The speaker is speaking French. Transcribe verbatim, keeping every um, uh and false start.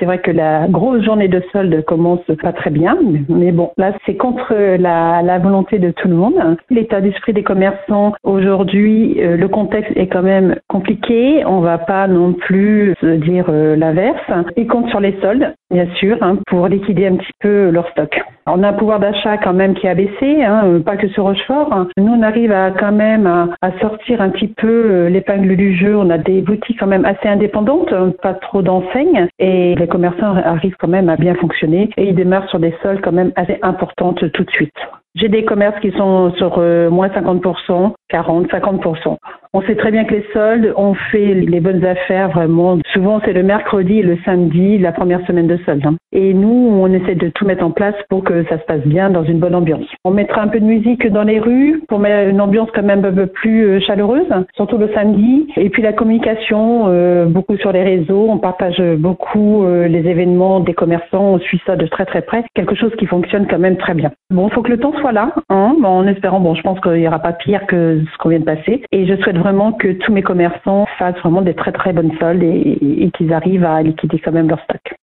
c'est vrai que la grosse journée de solde commence pas très bien, mais bon, là, c'est contre la, la volonté de tout le monde. L'état d'esprit des commerçants, aujourd'hui, euh, le contexte est quand même compliqué. On va pas non plus se dire euh, l'inverse. Ils comptent sur les soldes, bien sûr, hein, pour liquider un petit peu leur stock. On a un pouvoir d'achat quand même qui a baissé, hein, pas que sur Rochefort. Nous, on arrive à quand même à, à sortir un petit peu l'épingle du jeu. On a des boutiques quand même assez indépendantes, pas trop d'enseignes, et les commerçants arrivent quand même à bien fonctionner et ils démarrent sur des soldes quand même assez importantes tout de suite. J'ai des commerces qui sont sur euh, moins cinquante pour cent, quarante, cinquante pour cent. On sait très bien que les soldes, on fait les bonnes affaires vraiment. Souvent, c'est le mercredi et le samedi, la première semaine de soldes. Hein. Et nous, on essaie de tout mettre en place pour que ça se passe bien dans une bonne ambiance. On mettra un peu de musique dans les rues pour mettre une ambiance quand même un peu plus chaleureuse, surtout le samedi. Et puis la communication, euh, beaucoup sur les réseaux. On partage beaucoup euh, les événements des commerçants. On suit ça de très très près. Quelque chose qui fonctionne quand même très bien. Bon, il faut que le temps soit là, hein, en espérant, bon, je pense qu'il n'y aura pas pire que ce qu'on vient de passer. Et je souhaite vraiment que tous mes commerçants fassent vraiment des très très bonnes soldes et, et, et qu'ils arrivent à liquider quand même leur stock.